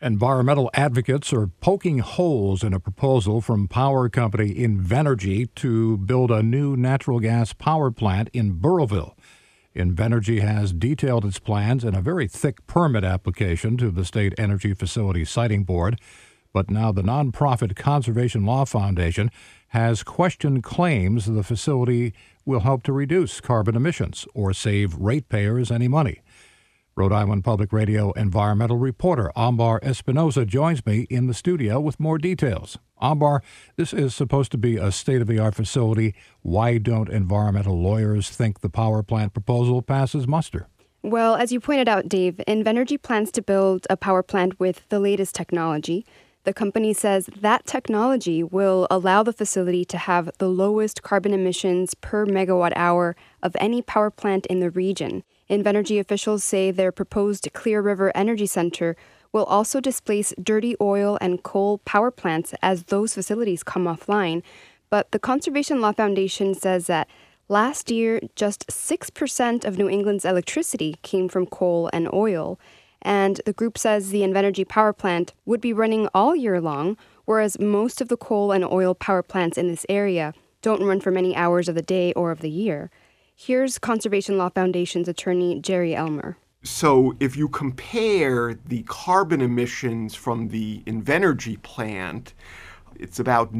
Environmental advocates are poking holes in a proposal from power company Invenergy to build a new natural gas power plant in Burrillville. Invenergy has detailed its plans in a very thick permit application to the State Energy Facility Siting Board, but now the nonprofit Conservation Law Foundation has questioned claims the facility will help to reduce carbon emissions or save ratepayers any money. Rhode Island Public Radio environmental reporter Ambar Espinosa joins me in the studio with more details. Ambar, this is supposed to be a state-of-the-art facility. Why don't environmental lawyers think the power plant proposal passes muster? Well, as you pointed out, Dave, Invenergy plans to build a power plant with the latest technology. The company says that technology will allow the facility to have the lowest carbon emissions per megawatt hour of any power plant in the region. Invenergy officials say their proposed Clear River Energy Center will also displace dirty oil and coal power plants as those facilities come offline. But the Conservation Law Foundation says that last year, just 6% of New England's electricity came from coal and oil. And the group says the Invenergy power plant would be running all year long, whereas most of the coal and oil power plants in this area don't run for many hours of the day or of the year. Here's Conservation Law Foundation's attorney, Jerry Elmer. So if you compare the carbon emissions from the Invenergy plant, it's about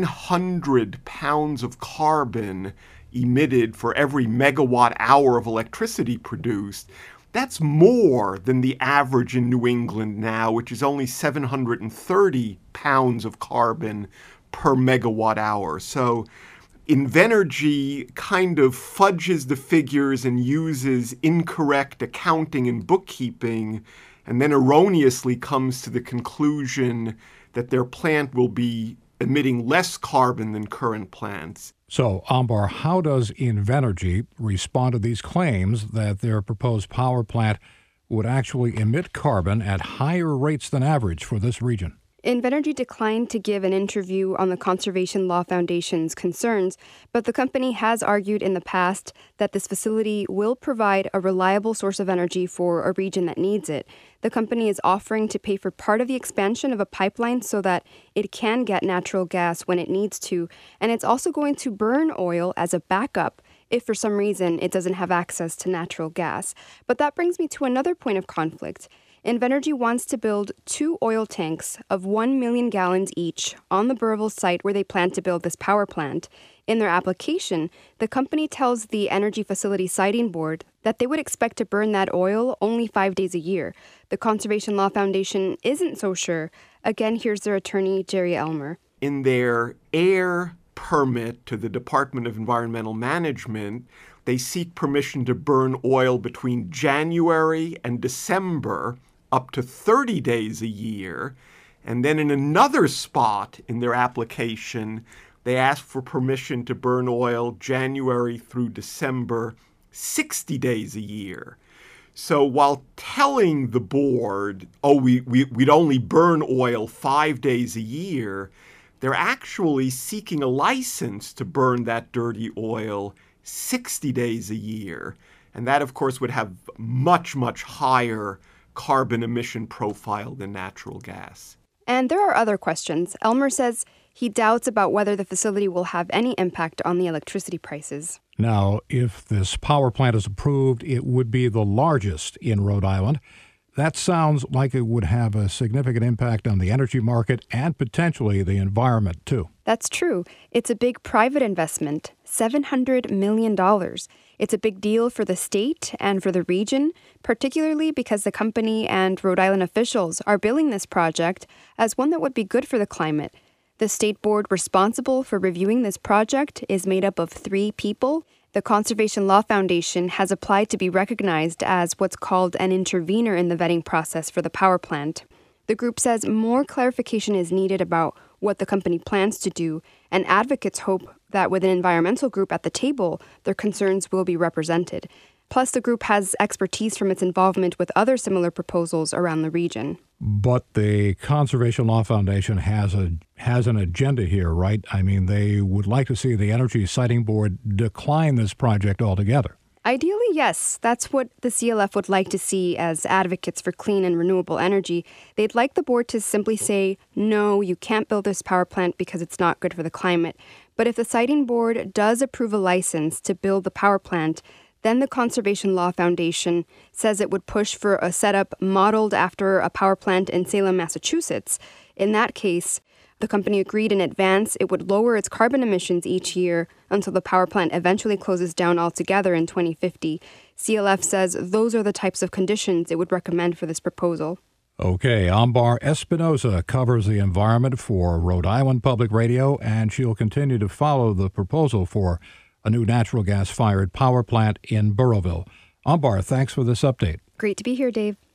900 pounds of carbon emitted for every megawatt hour of electricity produced. That's more than the average in New England now, which is only 730 pounds of carbon per megawatt hour. So Invenergy kind of fudges the figures and uses incorrect accounting and bookkeeping, and then erroneously comes to the conclusion that their plant will be emitting less carbon than current plants. So, Ambar, how does Invenergy respond to these claims that their proposed power plant would actually emit carbon at higher rates than average for this region? Invenergy declined to give an interview on the Conservation Law Foundation's concerns, but the company has argued in the past that this facility will provide a reliable source of energy for a region that needs it. The company is offering to pay for part of the expansion of a pipeline so that it can get natural gas when it needs to, and it's also going to burn oil as a backup if for some reason it doesn't have access to natural gas. But that brings me to another point of conflict. Invenergy wants to build 2 oil tanks of 1 million gallons each on the Burrillville site where they plan to build this power plant. In their application, the company tells the Energy Facility Siting Board that they would expect to burn that oil only 5 days a year. The Conservation Law Foundation isn't so sure. Again, here's their attorney, Jerry Elmer. In their air permit to the Department of Environmental Management, they seek permission to burn oil between January and December up to 30 days a year. And then in another spot in their application, they ask for permission to burn oil January through December, 60 days a year. So while telling the board, we'd only burn oil 5 days a year, they're actually seeking a license to burn that dirty oil 60 days a year. And that, of course, would have much, much higher carbon emission profile than natural gas. And there are other questions. Elmer says he doubts about whether the facility will have any impact on the electricity prices. Now, if this power plant is approved, it would be the largest in Rhode Island. That sounds like it would have a significant impact on the energy market and potentially the environment, too. That's true. It's a big private investment, $700 million. It's a big deal for the state and for the region, particularly because the company and Rhode Island officials are billing this project as one that would be good for the climate. The state board responsible for reviewing this project is made up of 3 people. The Conservation Law Foundation has applied to be recognized as what's called an intervener in the vetting process for the power plant. The group says more clarification is needed about what the company plans to do, and advocates hope that with an environmental group at the table, their concerns will be represented. Plus, the group has expertise from its involvement with other similar proposals around the region. But the Conservation Law Foundation has an agenda here, right? I mean, they would like to see the Energy Siting Board decline this project altogether. Ideally, yes. That's what the CLF would like to see as advocates for clean and renewable energy. They'd like the board to simply say, no, you can't build this power plant because it's not good for the climate. But if the siting board does approve a license to build the power plant, then the Conservation Law Foundation says it would push for a setup modeled after a power plant in Salem, Massachusetts. In that case, the company agreed in advance it would lower its carbon emissions each year until the power plant eventually closes down altogether in 2050. CLF says those are the types of conditions it would recommend for this proposal. Okay, Ambar Espinosa covers the environment for Rhode Island Public Radio, and she'll continue to follow the proposal for a new natural gas-fired power plant in Burrillville. Ambar, thanks for this update. Great to be here, Dave.